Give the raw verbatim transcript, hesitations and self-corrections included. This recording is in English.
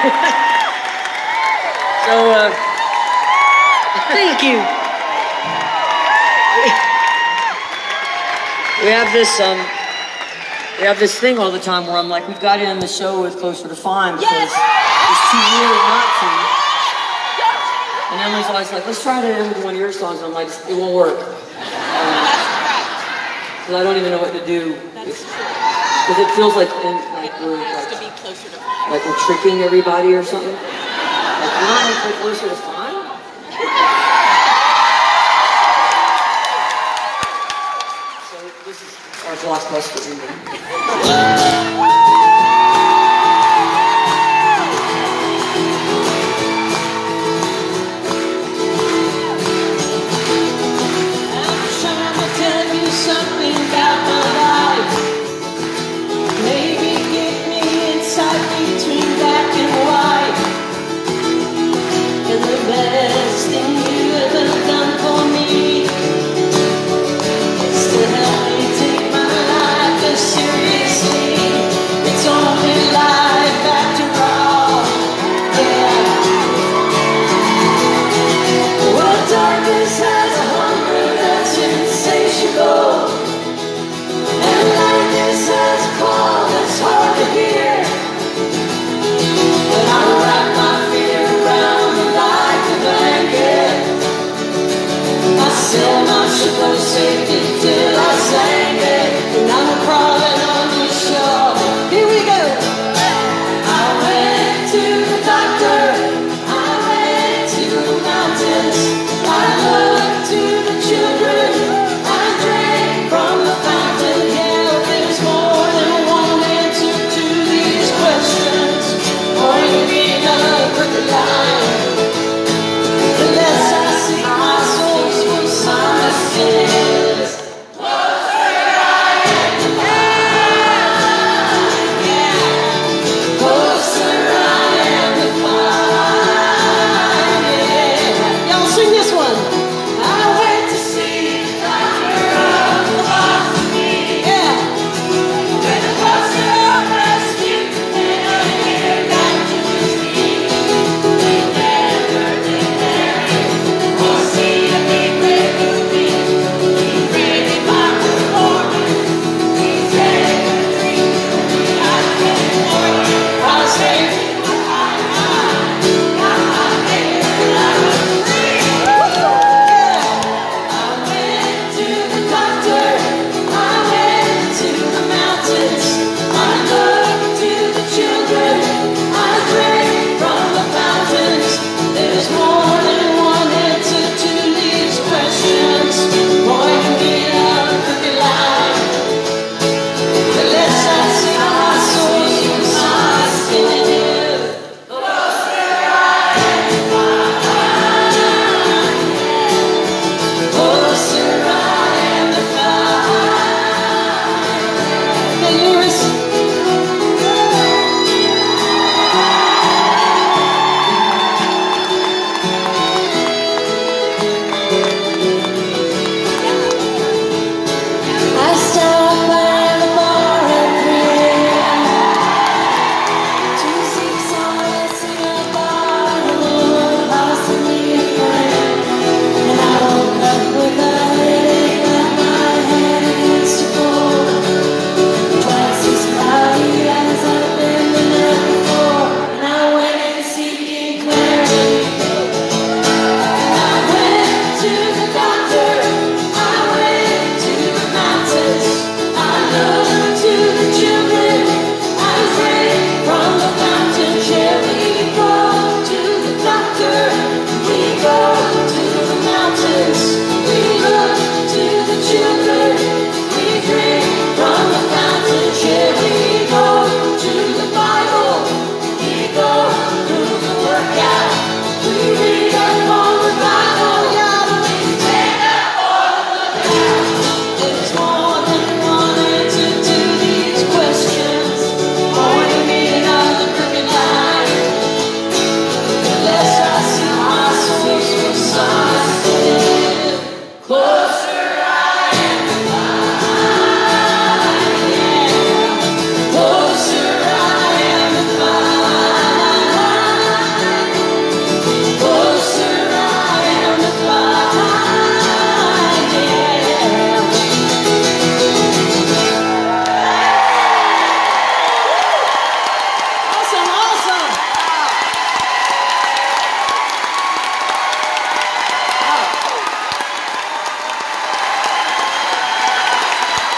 So, uh, thank you. We have this, um, we have this thing all the time where I'm like, we've got to end the show with Closer to Fine because Yes! it's too weird not to. And Emily's always like, let's try to end with one of your songs. And I'm like, it won't work. Because I don't even know what to do. Because it feels like, in, like we're like, to be closer to like we're tricking everybody or something. Like, we're not even Closer to Fine? So this is our blockbuster.